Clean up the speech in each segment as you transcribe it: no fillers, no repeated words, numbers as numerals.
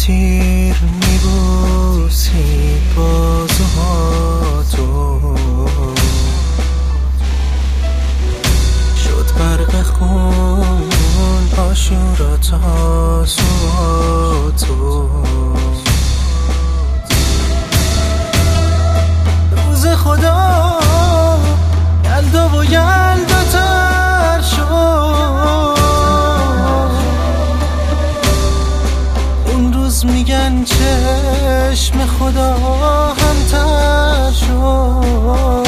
تیر میبوسی بازوهاتو، شد برق خون آشورا تاسوهاتو. روز خدا یلدا و یلدا تر شد، اون روز میگن چشم خدا هم تر شد.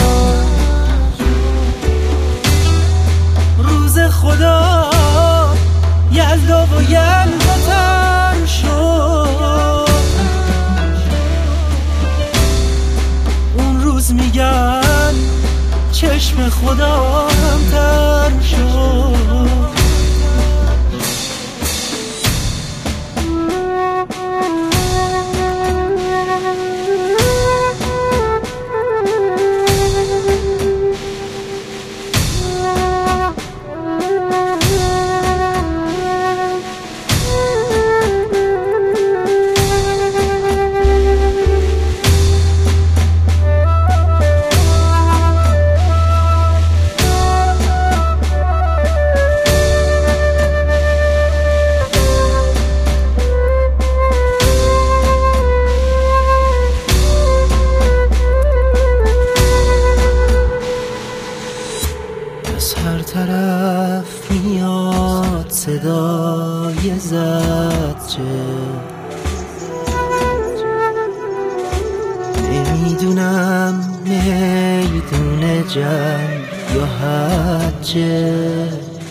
روز خدا یلدا و یلدا تر شد، اون روز میگن چشم خدا هم تر شد. از هر طرف میاد صدای زجه، نمیدونم میدون جنگ یا حجه.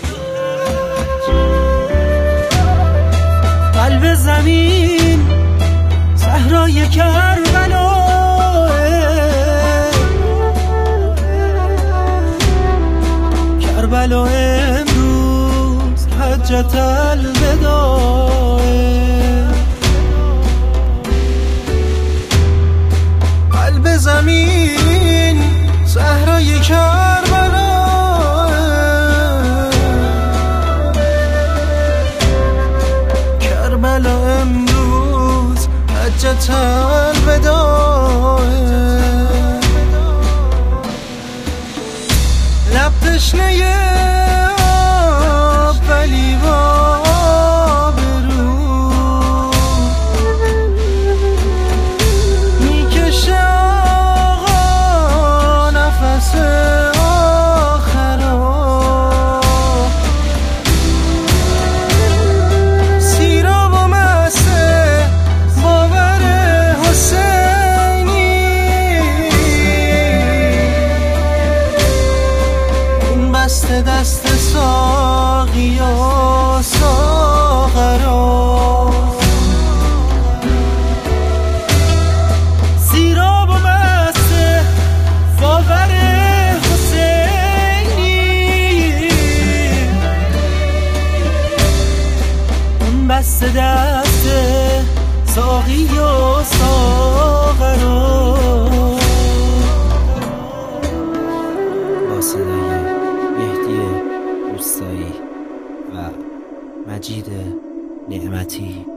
قلب زمین صحرای کربلا، کربلا امروز حجت الوداع. قلب زمین صحرای کربلا، کربلا امروز حجت الوداع. لب تشنه آب ولی با آبرو، میکشه آقا نفس آخرا. سیراب و مسته باور حسینی، بسته دست ساقی و ساغرا. سیراب و مسته باور حسینی، بسته دست ساقی و ساغرا. با صدای مهدی روستایی و مجید نعمتی.